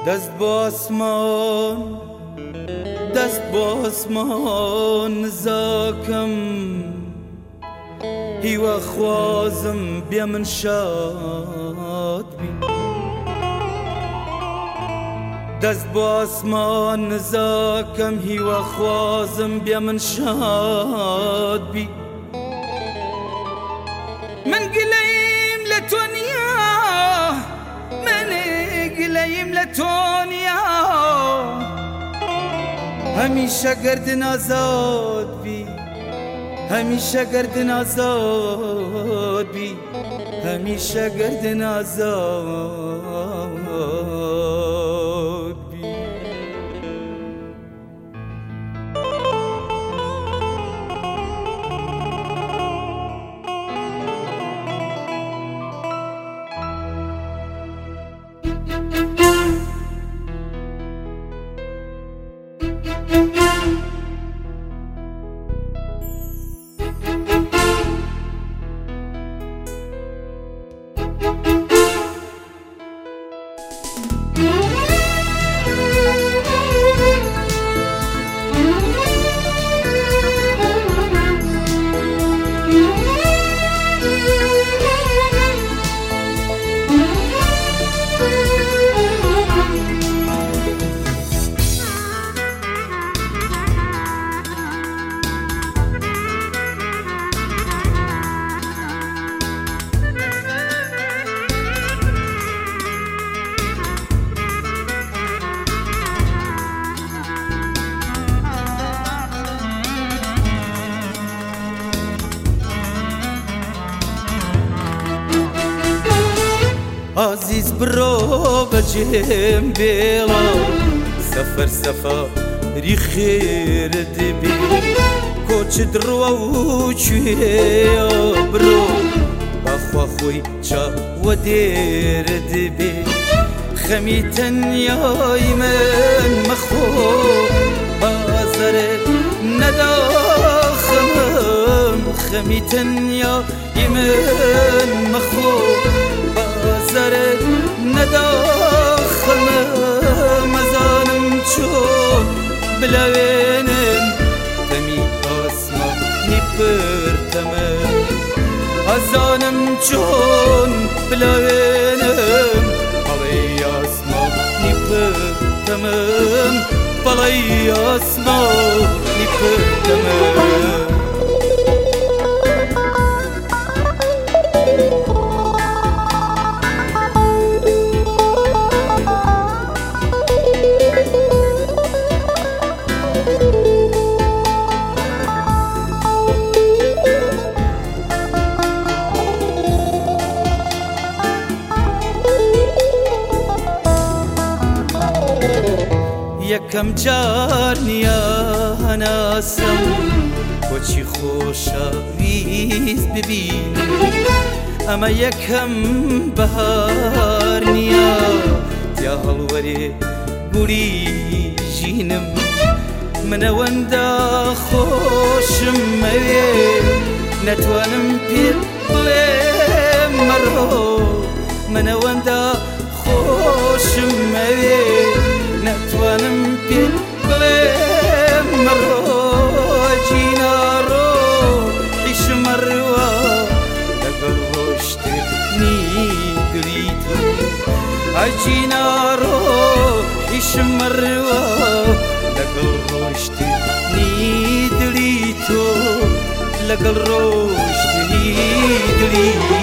دست با آسمان زاکم هیوا خوازم بیا من شاد بی دست با آسمان زاکم هیوا خوازم بیا من شاد بی من قليم لتونيا من قليم لتونيا هميشه گردن آزاد بی همیشه گردن آزاد بی همیشه گردن آزاد بی عزیز برو بجیم بیلا سفری خیر دبی کوچ درو چویا برو بخوا خوی چا و دیر دبی خمیتن یای من مخو بازر نداخمم خمیتن یای من مخو بازرت نداخمم ازانم چون بلاوینم تمی آسمانی پرتمم ازانم چون بلاوینم بالای آسمانی پرتمم بالای آسمانی پرتمم یکم جار نیا هناسم کوچی خوشاویز ببینم اما یکم بهار نیا تیا هەڵوەرێ گوڵی ژینم من ئەوەندا خۆشم مەوێ نەتوانم پێت بڵێم مەڕۆ من ئەوەندا خۆشم مەوێ نتوانم پێت بڵێم مەڕۆ جینارۆ عیشم مەڕوە لەگەڵ ڕۆشتنی دڵی تۆ جینارۆ عیشم مەڕوە لەگەڵ ڕۆشتنی دڵی تۆ لەگەڵ ڕۆشتنی دڵی